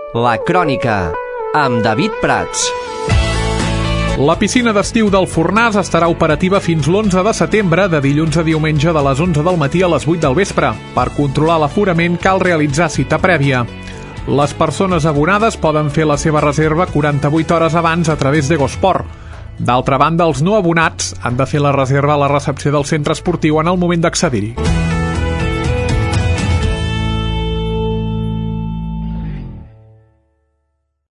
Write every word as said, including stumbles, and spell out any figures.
La Crònica, amb David Prats. La piscina d'estiu del Fornàs estarà operativa fins l'onze de setembre, de dilluns a diumenge de les onze del matí a les vuit del vespre. Per controlar l'aforament cal realitzar cita prèvia. Les persones abonades poden fer la seva reserva quaranta-vuit hores abans a través d'Egosport. D'altra banda, els no abonats han de fer la reserva a la recepció del centre esportiu en el moment d'accedir-hi.